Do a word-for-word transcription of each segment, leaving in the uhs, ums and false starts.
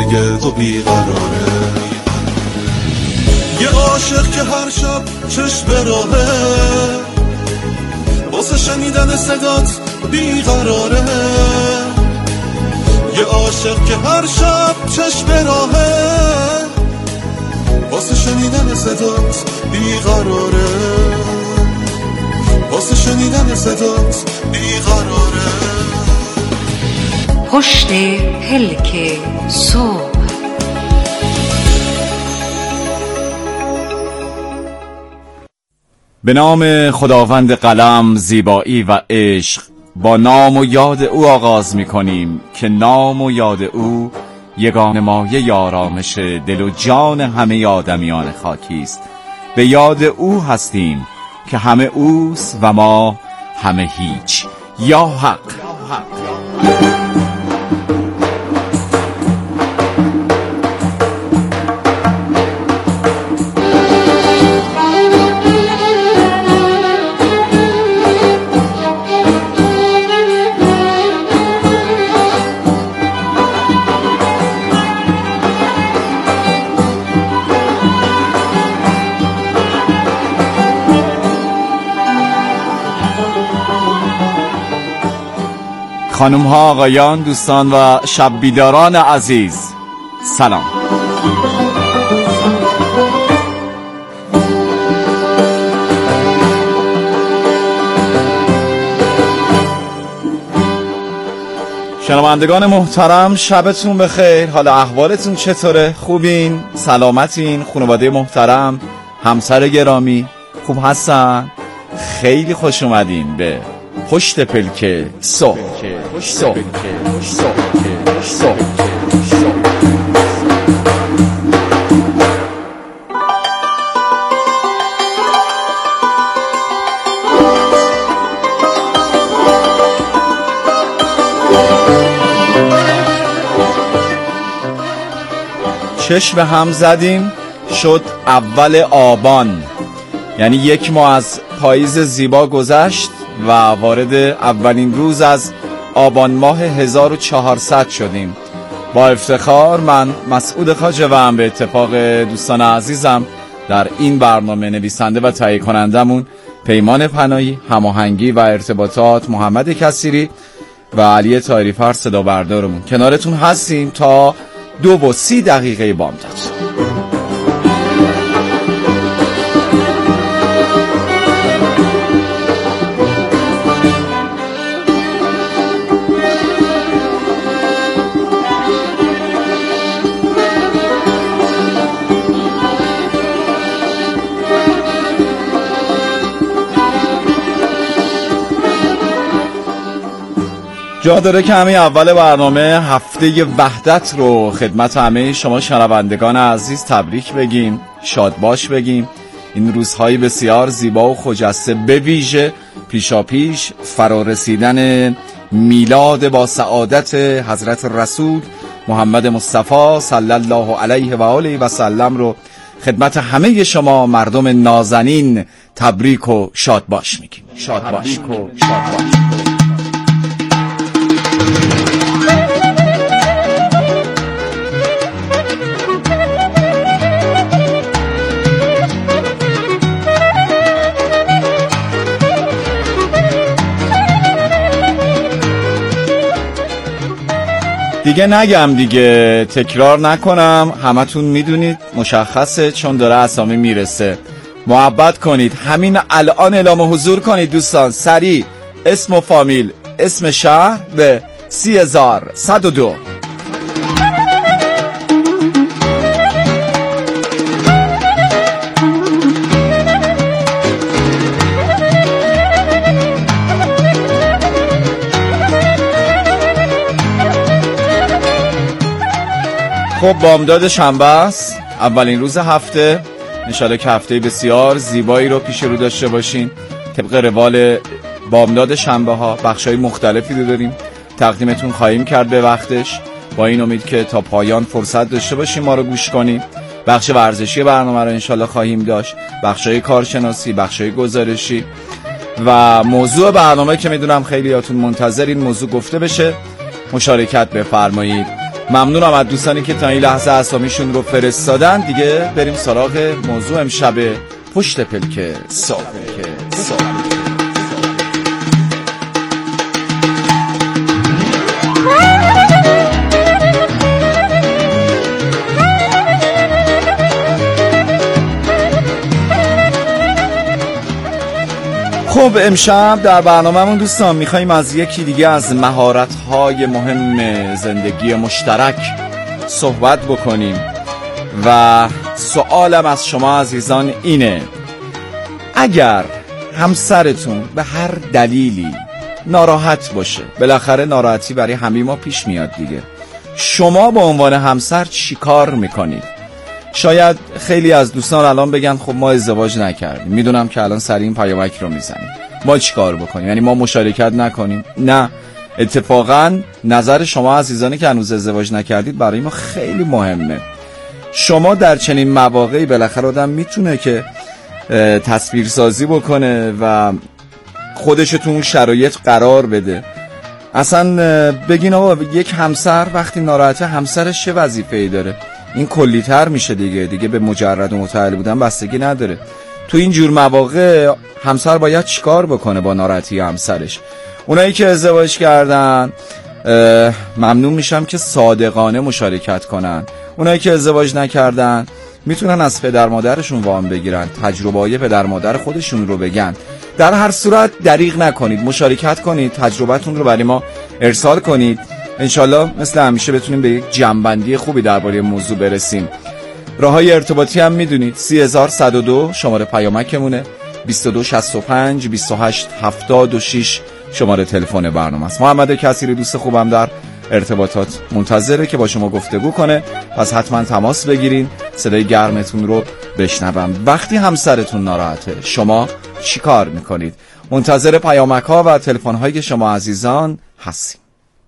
مرگ تو بیقراره. یه عاشق که هر شب چشم به راهه، واسه شنیدن صدات بیقراره. یه عاشق که هر شب چشم به راهه، واسه شنیدن صدات بیقراره. واسه شنیدن صدات بیقراره. پشت پلک صبح. به نام خداوند قلم، زیبایی و عشق، با نام و یاد او آغاز می کنیم که نام و یاد او یگانه مایه آرامش دل و جان همه آدمیان خاکی است. به یاد او هستیم که همه اوست و ما همه هیچ. یا حق, یا حق. خانم ها، آقایان، دوستان و شب بیداران عزیز، سلام. شنوندگان محترم، شبتون بخیر. حالا احوالتون چطوره؟ خوبین؟ سلامتین؟ خانواده محترم، همسر گرامی خوب هستن؟ خیلی خوش اومدین به پشت پلک صبح. صبح. صبح. چشم هم زدیم، شد اول آبان، یعنی یک ماه از پاییز زیبا گذشت و وارد اولین روز از آبان ماه هزار و چهارصد شدیم. با افتخار من مسعود خواجه و هم به اتفاق دوستان عزیزم در این برنامه نویسنده و تهیه کنندمون پیمان پناهی، هماهنگی و ارتباطات محمد کثیری و علی طاهری فر صدا بردارمون کنارتون هستیم تا دو و سی دقیقه بامداد. جا داره که همه اول برنامه هفته وحدت رو خدمت همه شما شنوندگان عزیز تبریک بگیم، شاد باش بگیم. این روزهای بسیار زیبا و خجسته، به ویژه پیشا پیش فرا رسیدن میلاد با سعادت حضرت رسول محمد مصطفی صلی الله علیه و آله و سلم رو خدمت همه شما مردم نازنین تبریک و شاد باش میگیم. شاد باش. شاد باش. دیگه نگم دیگه، تکرار نکنم، همتون میدونید، مشخصه، چون داره اسامی میرسه. محبت کنید، همین الان اعلام حضور کنید دوستان، سریع اسم و فامیل، اسم شهر به سی هزار صد و دو. خب بامداد شنبه است، اولین روز هفته. انشالله که هفته بسیار زیبایی رو پیش رو داشته باشین. طبق روال بامداد شنبه ها بخشای مختلفی رو داریم تقدیمتون خواهیم کرد به وقتش، با این امید که تا پایان فرصت داشته باشیم ما رو گوش کنیم. بخش ورزشی برنامه رو انشالله خواهیم داشت، بخشای کارشناسی، بخشای گزارشی و موضوع برنامه که میدونم خیلیاتون منتظرین موضوع گفته بشه، مشارکت بفرمایید. ممنونم از دوستانی که تا این لحظه اسامیشون رو فرستادن. دیگه بریم سراغ موضوع امشب پشت پلک صبح. خب امشب در برنامه‌مون دوستان میخواییم از یکی دیگه از مهارت‌های مهم زندگی مشترک صحبت بکنیم و سوالم از شما عزیزان اینه: اگر همسرتون به هر دلیلی ناراحت باشه، بالاخره ناراحتی برای همه ما پیش میاد دیگه، شما به عنوان همسر چی کار میکنید؟ شاید خیلی از دوستان الان بگن خب ما ازدواج نکردیم. میدونم که الان سری این پیامک رو میزنیم، ما چی کار بکنیم؟ یعنی ما مشارکت نکنیم؟ نه، اتفاقا نظر شما عزیزانی که هنوز ازدواج نکردید برای ما خیلی مهمه. شما در چنین مواقعی بالاخره آدم میتونه که تصویرسازی بکنه و خودش تو اون شرایط قرار بده. اصلا بگین آقا یک همسر وقتی ناراحته همسرش چه وظیفه‌ای داره؟ این کلی‌تر میشه دیگه دیگه به مجرد و متعال بودن بستگی نداره. تو این جور مواقع همسر باید چیکار بکنه با ناراحتی همسرش؟ اونایی که ازدواج کردن ممنون میشم که صادقانه مشارکت کنن. اونایی که ازدواج نکردن میتونن از پدر مادرشون وام بگیرن، تجربه‌های پدر مادر خودشون رو بگن. در هر صورت دریغ نکنید، مشارکت کنید، تجربتون رو برای ما ارسال کنید. انشالله مثل همیشه بتونیم به یک جمع‌بندی خوبی درباره موضوع برسیم. راههای ارتباطی هم میدونید، سی هزار و صد و دو شماره پیامکمونه، بیست و دو شصت و پنج بیست و هشت هفتاد و شش شماره تلفن برنامه است. محمد کثیری دوست خوبم در ارتباطات منتظره که با شما گفتگو کنه، پس حتما تماس بگیرین، صدای گرمتون رو بشنوم. وقتی همسرتون ناراحته شما چی کار میکنید؟ منتظر پیامک ها و تلفن های شما عزیزان هستیم.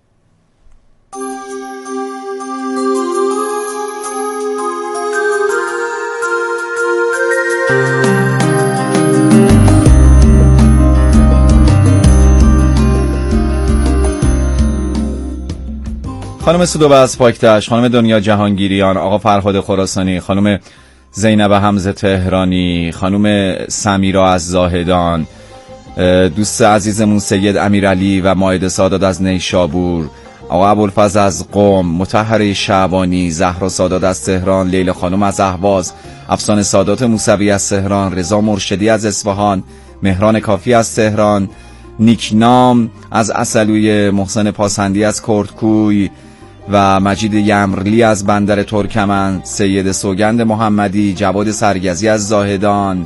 خانم سودوبه از پاکتش، خانم دنیا جهانگیریان، آقا فرهاد خراسانی، خانم زینب حمزه تهرانی، خانم سمیرا از زاهدان، دوست عزیزمون سید امیرعلی و مائده سادات از نیشابور، آقا ابوالفضل از قم، مطهره شعبانی، زهرا سادات از تهران، لیلا خانم از اهواز، افسانه سادات موسوی از تهران، رضا مرشدی از اصفهان، مهران کافی از تهران، نیکنام از اصلوی، محسن پاسندی از کردکوی و مجید یمرلی از بندر ترکمن، سید سوگند محمدی، جواد سرگزی از زاهدان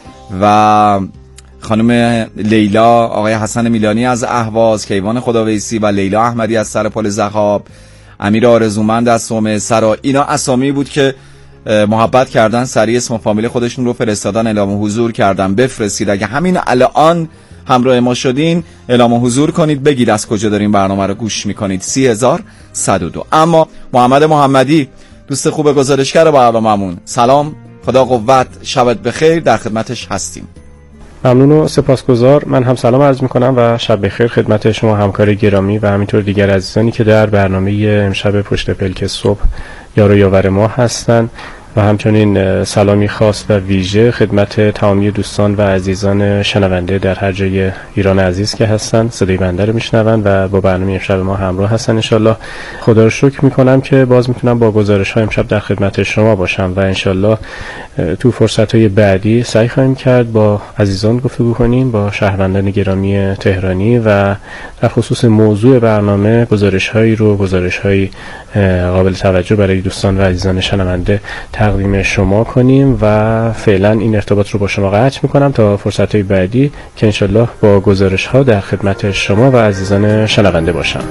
و خانم لیلا، آقای حسن میلانی از اهواز، کیوان خداویسی و لیلا احمدی از سرپل زخاب، امیر آرزومند از سومه سرا. اینا اسامی بود که محبت کردن، سریع اسم و فامیل خودشون رو فرستادن، اعلام حضور کردن. بفرستید اگه همین الان همراه ما شدین اعلام حضور کنید، بگید از کجا دارین برنامه رو گوش میکنید. سی هزار و صد و دو. اما محمد محمدی دوست خوب گزارشگر برنامه‌مون، سلام، خدا قوت، شبت بخیر، در خدمتش هستیم. ممنون و سپاسگزار. من هم سلام عرض میکنم و شب بخیر خدمت شما همکار گرامی و همینطور دیگر عزیزانی که در برنامه امشب پشت پلک صبح یار و یاور ما هستند و همچنین سلامی خاص و ویژه خدمت تمامی دوستان و عزیزان شنونده در هر جای ایران عزیز که هستن، صدای بنده رو میشنون و با برنامه امشب ما همراه هستن. انشالله خدا رو شکر میکنم که باز میتونم با گزارش ها امشب در خدمت شما باشم و انشالله تو فرصت های بعدی سعی خواهیم کرد با عزیزان گفتگو کنیم، با شهروندان گرامی تهرانی و در خصوص موضوع برنامه گزارش هایی رو گزارش های قابل توجه برای دوستان و عزیزان شنونده تقدیم شما کنیم و فعلا این ارتباط رو با شما قطع میکنم تا فرصت های بعدی که انشالله با گزارش ها در خدمت شما و عزیزان شنونده باشم.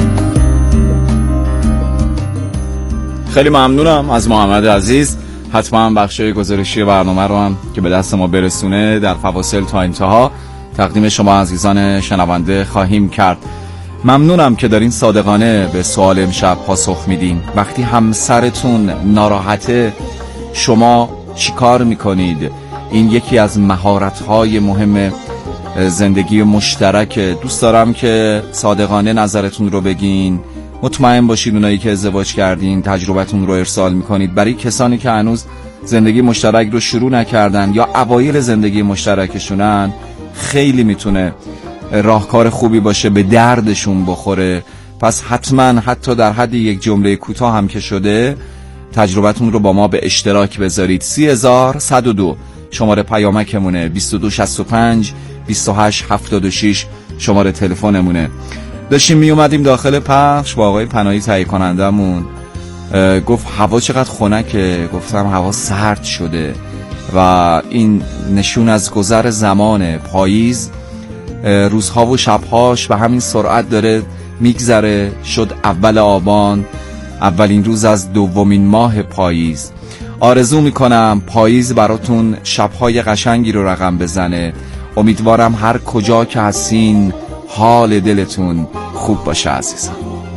خیلی ممنونم از محمد عزیز. حتما بخشای گزارشی برنامه رو هم که به دست ما برسونه در فواصل تا انتها تقدیم شما عزیزان شنونده خواهیم کرد. ممنونم که دارین صادقانه به سوال امشب پاسخ میدین. وقتی همسرتون ناراحته شما چی کار میکنید؟ این یکی از مهارت‌های مهم زندگی مشترک. دوست دارم که صادقانه نظرتون رو بگین مطمئن باشید اونایی که ازدواج کردین تجربتون رو ارسال میکنید. برای کسانی که هنوز زندگی مشترک رو شروع نکردن یا اوایل زندگی مشترکشونن، خیلی میتونه راهکار خوبی باشه، به دردشون بخوره. پس حتما حتی در حد یک جمله کوتاه هم که شده تجربتون رو با ما به اشتراک بذارید. سی هزار صد و دو شماره پیامکمونه، بیست و دو شصت و پنج بیست و هشت هفتاد و شش شماره تلفنمونه. داشتیم می اومدیم داخل پخش با آقای پناهی تهیه کنندمون، گفت هوا چقدر خنکه. گفتم هوا سرد شده و این نشون از گذر زمان. پاییز روزها و شبهاش به همین سرعت داره میگذره. شد اول آبان، اولین روز از دومین ماه پاییز. آرزو میکنم پاییز براتون شبهای قشنگی رو رقم بزنه. امیدوارم هر کجا که هستین حال دلتون خوب باشه عزیزم.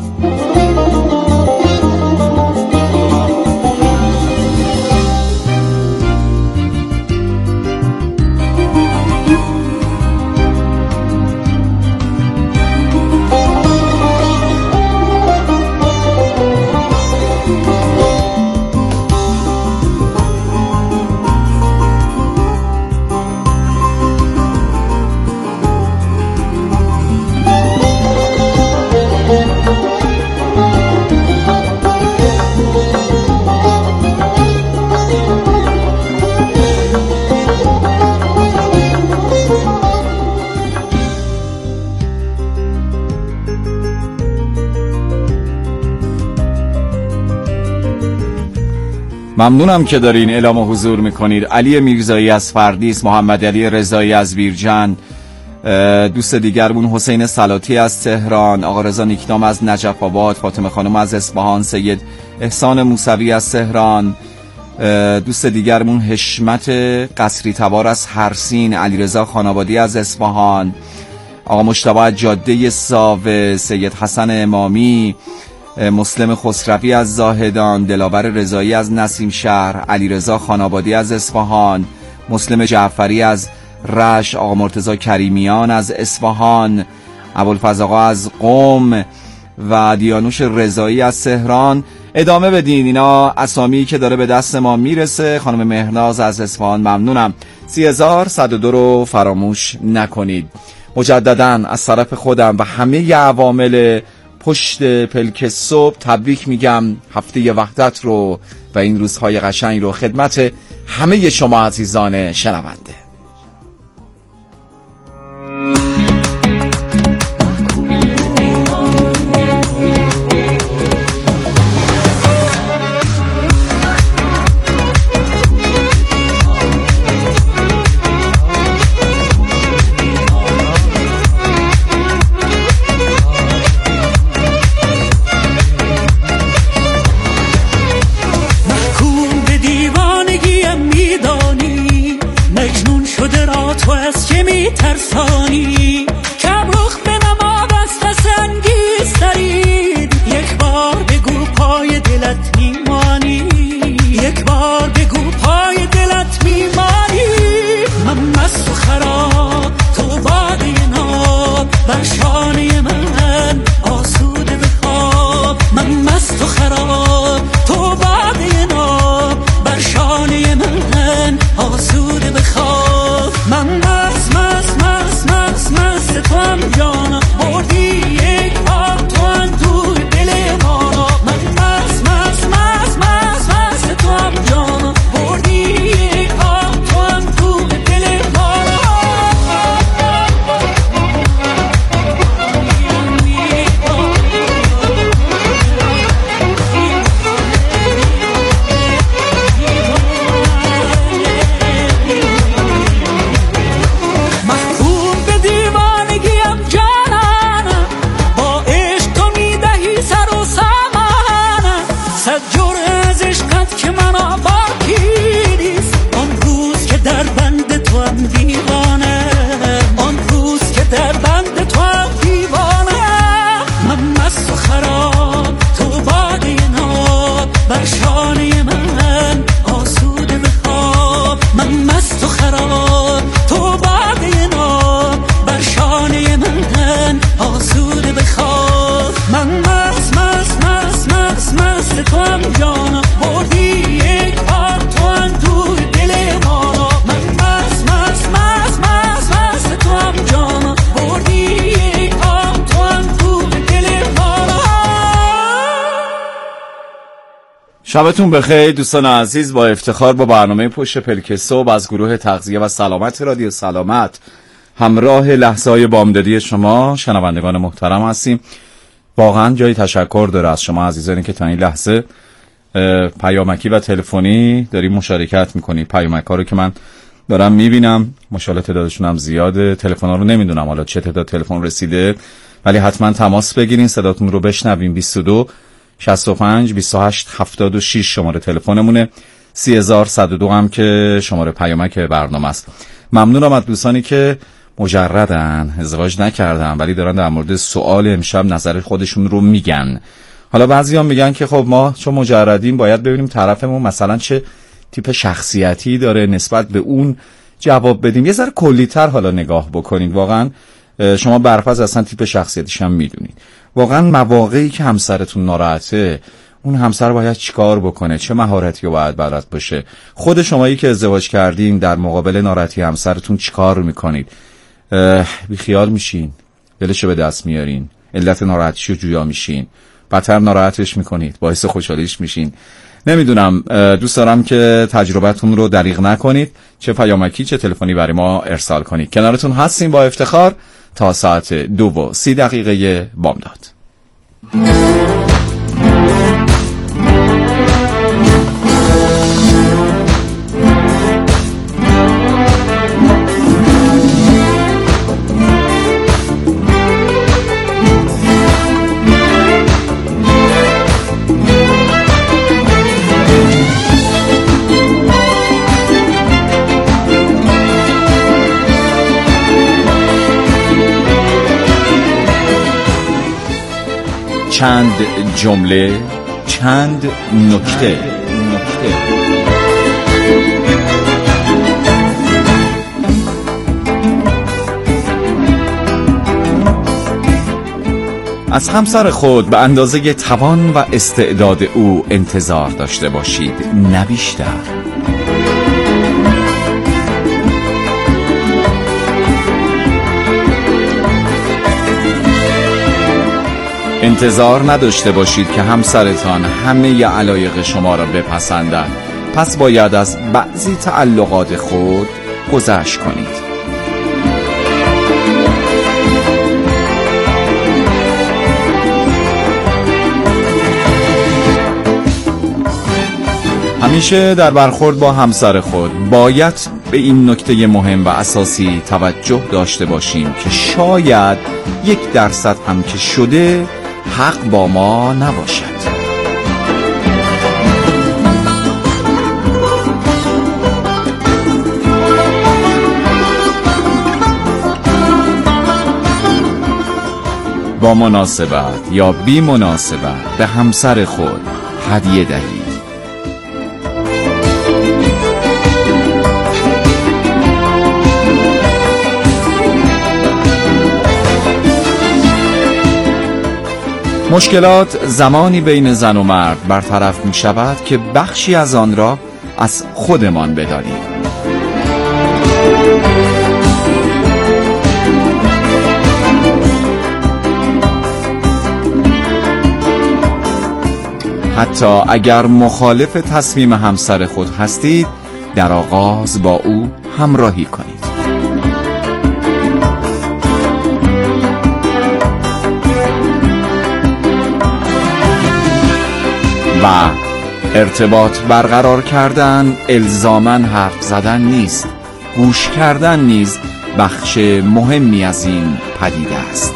ممنونم که دارین اعلام حضور میکنید. علی میرزایی از فردیس، محمد علی رضایی از بیرجن، دوست دیگرمون حسین سلاتی از تهران، آقا رضا نیکنام از نجف آباد، فاطمه خانم از اصفهان، سید احسان موسوی از تهران، دوست دیگرمون حشمت قصری تبار از هرسین، علیرضا خانابادی از اصفهان، آقا مجتبی از جاده ساوه، سید حسن امامی، مسلم خسروی از زاهدان، دلاور رضایی از نسیم شهر، علیرضا خانابادی از اصفهان، مسلم جعفری از رشت، آقا مرتضی کریمیان از اصفهان، ابوالفضل آقا از قم و دیانوش رضایی از تهران. ادامه بدین، اینا اسامی که داره به دست ما میرسه. خانم مهناز از اصفهان ممنونم. سی هزار صد و دو رو فراموش نکنید. مجدداً از طرف خودم و همه عوامل پشت پلک صبح تبریک میگم هفته وحدت رو و این روزهای قشنگ رو خدمت همه شما عزیزان شنونده. ترسانی کبرخ به نماد است سنگیز دارید. یک بار بگو پای دلت میمانی، یک بار بگو پای دلت میمانی. من مست و خراب تو باده ناب، بر شانه من آسوده بخواب. من مست و خراب تو باده ناب، بر شانه من آسوده بخواب. من مست مست مست مست مست تو هم جانا، بردی یک بار تو هم تو دل مانا. من مست مست مست مست مست تو هم جانا، بردی یک بار تو هم تو دل مانا. من مست شبتون بخیر دوستان عزیز. با افتخار با برنامه پشت پلک صبح از گروه تغذیه و سلامت رادیو سلامت همراه لحظه‌های بامدادی شما شنوندگان محترم هستیم. واقعا جای تشکر داره از شما عزیزانی که تا این لحظه پیامکی و تلفنی داریم مشارکت میکنید. پیامک‌ها رو که من دارم میبینم ماشاءالله تعدادشون هم زیاده. تلفن‌ها رو نمیدونم حالا چه تعداد تلفن رسیده، ولی حتما تماس بگیرین، صداتون رو بشنویم. بیست و دو شصت و پنج بیست و هشت هفتاد و شش شماره تلفنمونه. سی هزار و صد و دو هم که شماره پیامک برنامه است. ممنونم از دوستانی که مجردن، ازدواج نکردن ولی دارن در مورد سوال امشب نظر خودشون رو میگن. حالا بعضی‌ها میگن که خب ما چون مجردیم باید ببینیم طرفمون مثلا چه تیپ شخصیتی داره، نسبت به اون جواب بدیم. یه ذره کلی‌تر حالا نگاه بکنید. واقعا شما برفض اصلا تیپ شخصیتیش هم میدونید. واقعا مواقعی که همسرتون ناراحته، اون همسر باید چیکار بکنه، چه مهارتی رو باید بلد باشه. خود شمایی که ازدواج کردین در مقابل ناراحتی همسرتون چیکار میکنید؟ بی خیال میشین، دلشو به دست میارین، علت ناراحتیشو جویا میشین، بدتر ناراحتش میکنید، باعث خوشحالیش میشین. نمیدونم، دوست دارم که تجربتون رو دریغ نکنید، چه پیامکی چه تلفنی برای ما ارسال کنید. کنارتون هستیم با افتخار تا ساعت دو و سی دقیقه بامداد. چند جمله، چند نکته. نکته از همسر خود به اندازه توان و استعداد او انتظار داشته باشید، نه بیشتر. انتظار نداشته باشید که همسرتان همه علایق شما را بپسندد، پس باید از بعضی تعلقات خود گذشت کنید. همیشه در برخورد با همسر خود باید به این نکته مهم و اساسی توجه داشته باشیم که شاید یک درصد هم که شده حق با ما نباشد. با مناسبت یا بی مناسبت به همسر خود هدیه دهید. مشکلات زمانی بین زن و مرد برطرف می شود که بخشی از آن را از خودمان بدانیم. حتی اگر مخالف تصمیم همسر خود هستید، در آغاز با او همراهی کنید. و ارتباط برقرار کردن الزاماً حرف زدن نیست، گوش کردن نیز بخش مهمی از این پدیده است.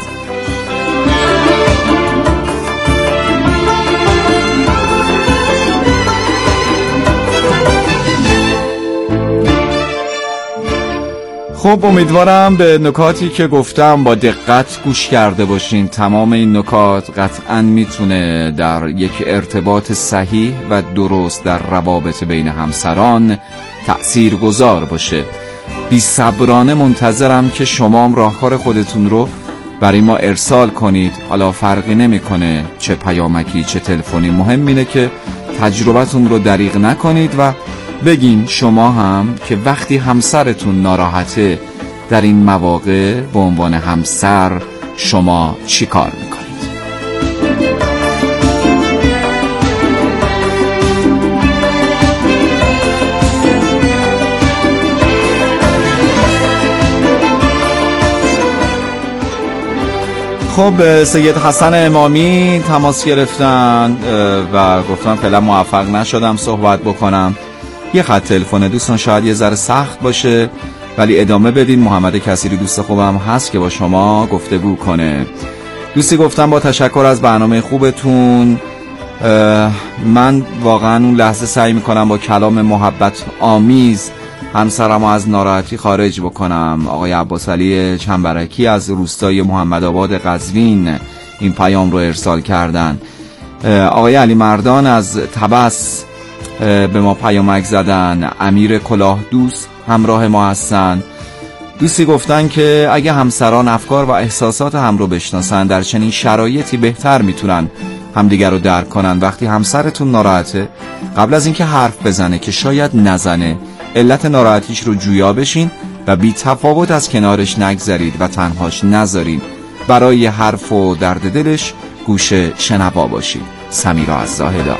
خب امیدوارم به نکاتی که گفتم با دقت گوش کرده باشین. تمام این نکات قطعاً میتونه در یک ارتباط صحیح و درست در روابط بین همسران تأثیر گذار باشه. بی صبرانه منتظرم که شما هم راهکار خودتون رو برای ما ارسال کنید. حالا فرقی نمیکنه چه پیامکی چه تلفنی، مهم اینه که تجربتون رو دریغ نکنید و بگین شما هم که وقتی همسرتون ناراحته در این مواقع به عنوان همسر شما چی کار میکنید. خب سید حسن امامی تماس گرفتن و گفتن فعلا موفق نشدم صحبت بکنم. یه خط تلفن دوستان شاید یه ذره سخت باشه ولی ادامه بدین. محمد کثیری دوست خوبم هست که با شما گفتگو کنه. دوستی گفتم با تشکر از برنامه خوبتون، من واقعا اون لحظه سعی میکنم با کلام محبت آمیز همسرمو از ناراحتی خارج بکنم. آقای عباس علی چنبرکی از روستای محمد آباد قزوین این پیام رو ارسال کردن. آقای علی مردان از طبس به ما پیامک زدن. امیر کلاه دوست همراه ما هستن. دوستی گفتن که اگه همسران افکار و احساسات هم رو بشناسن در چنین شرایطی بهتر میتونن همدیگر رو درک کنن. وقتی همسرتون ناراحته قبل از اینکه حرف بزنه که شاید نزنه علت ناراحتیش رو جویا بشین و بی تفاوت از کنارش نگذرید و تنهاش نذارین. برای حرف و درد دلش گوش شنوا باشید. سمیرا از زاهدان.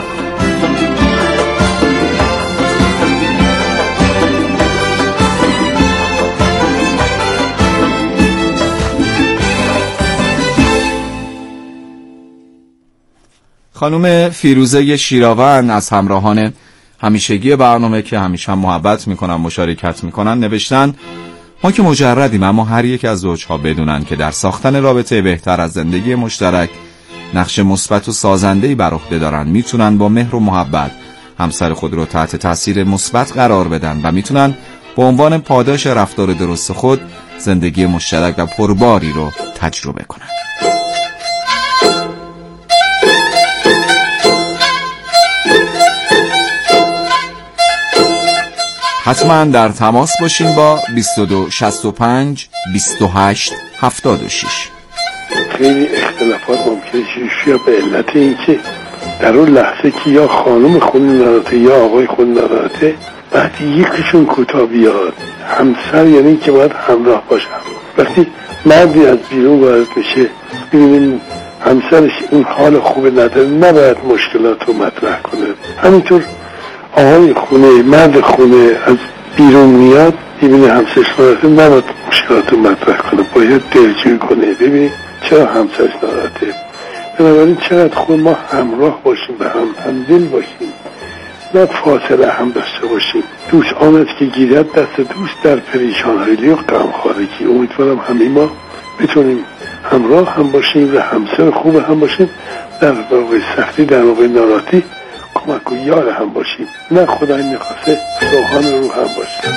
خانم فیروزه شیراون از همراهان همیشگی برنامه که همیشه هم محبت میکنن مشارکت میکنن نوشتن ما که مجردیم اما هر یک از زوجها بدونن که در ساختن رابطه بهتر از زندگی مشترک نقش مثبت و سازنده‌ای بر عهده دارن. میتونن با مهر و محبت همسر خود رو تحت تاثیر مثبت قرار بدن و میتونن به عنوان پاداش رفتار درست خود زندگی مشترک و پرباری رو تجربه کنن. حتما در تماس باشین با بیست و دو شصت و پنج بیست و هشت هفتاد و شش. خیلی اختلافات ممکنه شیشه به علت این که در اون لحظه که یا خانم خود ناراحته یا آقای خود ناراحته وقتی یکیشون کوتاه بیاد همسر یعنی که باید همراه باشم. وقتی مردی از بیرون وارد میشه ببینیم همسرش این حال خوب نداره نباید مشکلات رو مطرح کنه. همینطور آقای خونه مرد خونه از بیرون میاد ببینه همسرش ناراحته نباید مشکلات رو مطرح کنه، باید دلجویی کنه ببینید چرا همسرش ناراحته. بنابراین چقدر خوب ما همراه باشیم و هم همدل باشیم نه فاصله هم داشته باشیم. دوست آمد که گیرد دست دوست در پریشان‌هایی و غمخوارگی. امیدوارم همه ما بتونیم همراه هم باشیم و همسر خوب هم باشیم در واقع سختی در واقع ناراحتی کمک و یار هم باشیم نه خدای میخواسته سوهان رو هم باشیم.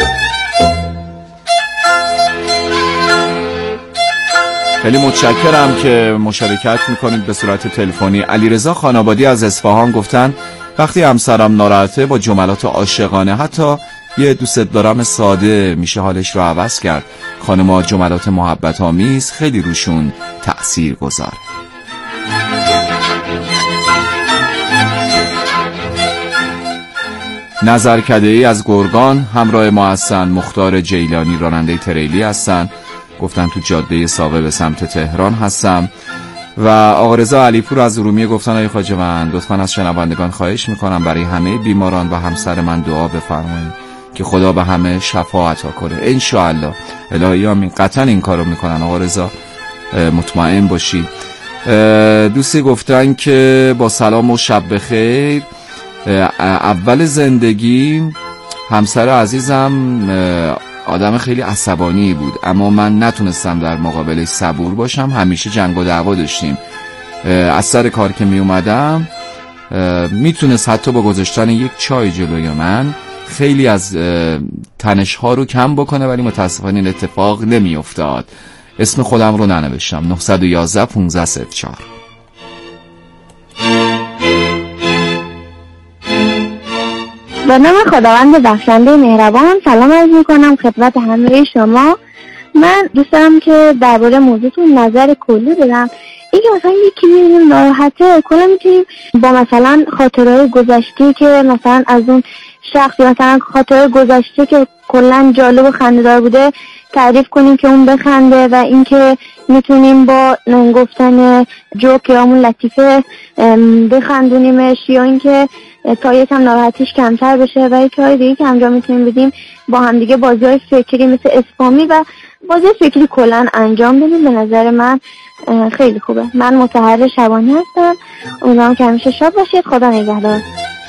خیلی متشکرم که مشارکت میکنید به صورت تلفنی. علیرضا خانابادی از اصفهان گفتن وقتی همسرم ناراحته با جملات عاشقانه حتی یه دوست دارم ساده میشه حالش رو عوض کرد. خانم‌ها جملات محبت آمیز خیلی روشون تأثیر گذاره. نظرکده‌ای از گرگان همراه ما هستن. مختار جیلانی راننده تریلی هستن، گفتن تو جاده ساقه به سمت تهران هستم. و آقا رضا علیپور از ارومیه گفتن ای خواجه من لطفاً از شنوندگان خواهش میکنم برای همه بیماران و همسر من دعا بفرمایید که خدا به همه شفا عطا کنه. ان شاء الله. الهی آمین. قطعا این کارو میکنن آقا رضا، مطمئن باشید. دوستی گفتن که با سلام و شب بخیر. اول زندگی همسر عزیزم آدم خیلی عصبانی بود اما من نتونستم در مقابلش صبور باشم. همیشه جنگ و دعوا داشتیم. از سر کار که می اومدم میتونست حتی با گذاشتن یک چای جلوی من خیلی از تنش ها رو کم بکنه ولی متاسفانه این اتفاق نمی افتاد. اسم خودم رو ننوشتم. نه یک یک پانزده صفر چهار. به نام خداوند بخشنده مهربان سلام عرض میکنم خدمت همه شما. من دوست دارم که درباره موضوعتون نظر کلی بدم. اینکه مثلا یکی میبینیم ناراحته کلا میتونیم با مثلا خاطرهای گذشته که مثلا از اون شخصی مثلا خاطرهای گذشته که کلا جالب و خنده‌دار بوده تعریف کنیم که اون بخنده و اینکه میتونیم با گفتن جوک یا همون لطیفه بخندونیمش یا اینکه تا یکم ناراحتیش کمتر بشه. و یک کار دیگه که انجام میتونیم بدیم با هم دیگه بازی‌های فکری مثل اسپامی و بازی فکری کلا انجام بدیم. به نظر من خیلی خوبه. من متحر شبانی هستم. امیدوارم که همیشه شاد باشید. خدا نگهدار.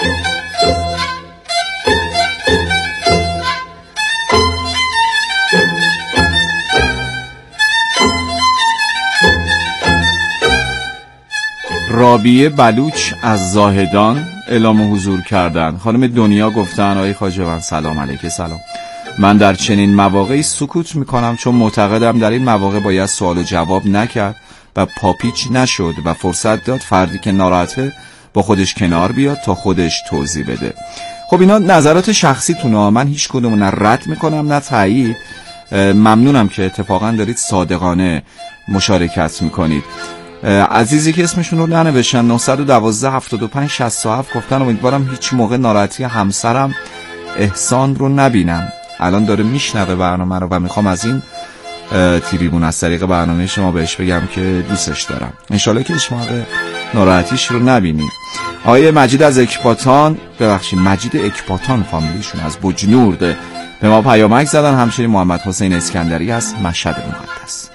رابیه بلوچ از زاهدان اعلام حضور کردن. خانم دنیا گفتن آقای خواجه‌وند سلام علیک. سلام. من در چنین مواقعی سکوت میکنم چون معتقدم در این مواقع باید سوال و جواب نکرد و پاپیچ نشد و فرصت داد فردی که ناراحته با خودش کنار بیاد تا خودش توضیح بده. خب اینا نظرات شخصیتونه، من هیچ کدوم نه رد میکنم نه تایید. ممنونم که اتفاقا دارید صادقانه مشارکت میکنید. عزیزی که اسمشون رو ننوشتن نه یک دو هفت پنج شصت هفت گفتن امیدوارم هیچ موقع ناراحتی همسرم احسان رو نبینم. الان داره میشنوه برنامه رو و میخوام از این تریبون از طریق برنامه شما بهش بگم که دوستش دارم. انشالله که هیچ موقع ناراحتیش رو نبینیم. آقای مجید از اکباتان، ببخشید مجید اکباتان فامیلیشون از بجنورد به ما پیامک زدن. همچنین محمد حسین اسکندری از مشهد مقدس.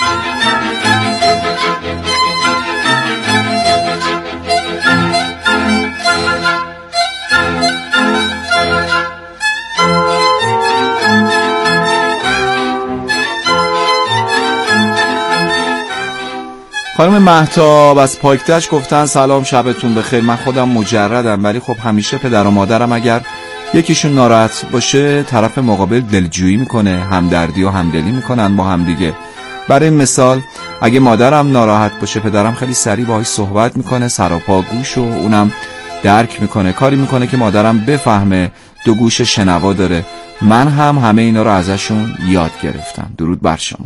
خانم مهتاب از پاکتش گفتن سلام شبتون بخیر. من خودم مجردم ولی خب همیشه پدر و مادرم اگر یکیشون ناراحت باشه طرف مقابل دلجویی میکنه، همدردی و همدلی میکنن با هم دیگه. برای مثال اگه مادرم ناراحت باشه پدرم خیلی سریع باهاش صحبت میکنه، سراپا گوش و اونم درک میکنه، کاری میکنه که مادرم بفهمه دو گوش شنوا داره. من هم همه اینا رو ازشون یاد گرفتم. درود بر شما.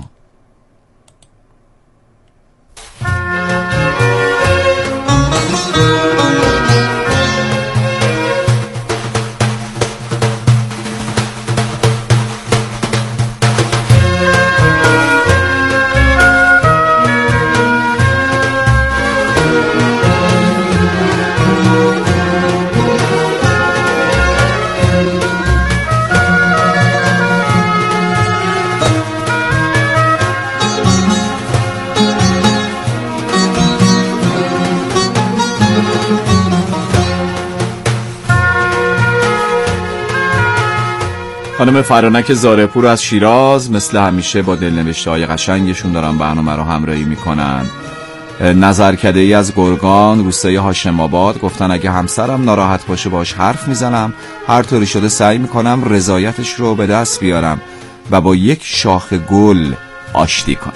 خانم فرانک زارپور از شیراز مثل همیشه با دلنوشته های قشنگشون دارن برنامه رو همراهی میکنن. نظرکده ای از گرگان روستای هاشم آباد گفتن اگه همسرم ناراحت باشه باش حرف میزنم، هر طوری شده سعی میکنم رضایتش رو به دست بیارم و با یک شاخ گل آشتی کنم.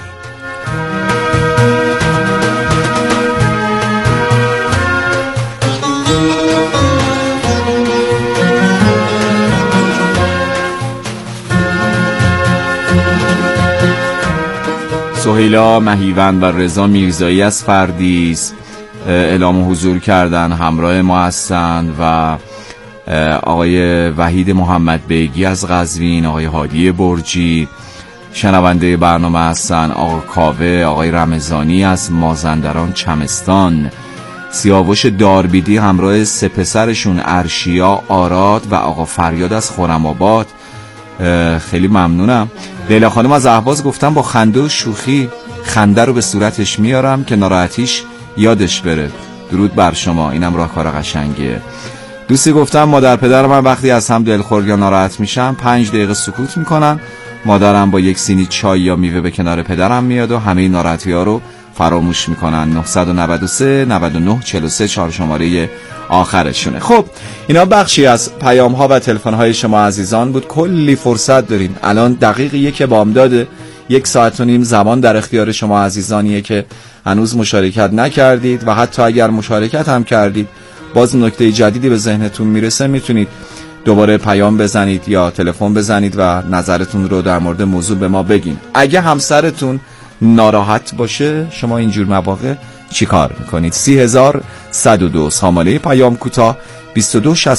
سهیلا مهیوند و رضا میرزایی از فردیس اعلام حضور کردن، همراه ما هستند و آقای وحید محمد بیگی از قزوین، آقای هادی برجی شنونده برنامه هستن، آقا کاوه، آقای رمضانی از مازندران چمستان، سیاوش داربیدی همراه سه پسرشون ارشیا، آراد و آقا فریاد از خرم‌آباد. خیلی ممنونم. لیلا خانم از اهواز گفتن با خنده و شوخی خنده رو به صورتش میارم که ناراحتیش یادش بره. درود بر شما، اینم راهکار قشنگیه. دوستی گفتن مادر پدر من وقتی از هم دلخور یا ناراحت میشن پنج دقیقه سکوت میکنن، مادرم با یک سینی چای یا میوه به کنار پدرم میاد و همه ناراحتی ها رو فراموش میکنن. نه نه سه نه نه چهار سه چهار شماره آخرشونه. خب اینا بخشی از پیام ها و تلفن های شما عزیزان بود. کلی فرصت داریم. الان دقیق یک بامداد، یک ساعت و نیم زمان در اختیار شما عزیزانیه که هنوز مشارکت نکردید و حتی اگر مشارکت هم کردید باز نکته جدیدی به ذهنتون میرسه میتونید دوباره پیام بزنید یا تلفن بزنید و نظرتون رو در مورد موضوع به ما بگین. اگه همسرتون ناراحت باشه شما اینجور مواقع چی کار میکنید؟ سی هزار صد و دو سامانه پیام کوتاه بیست و دو شصت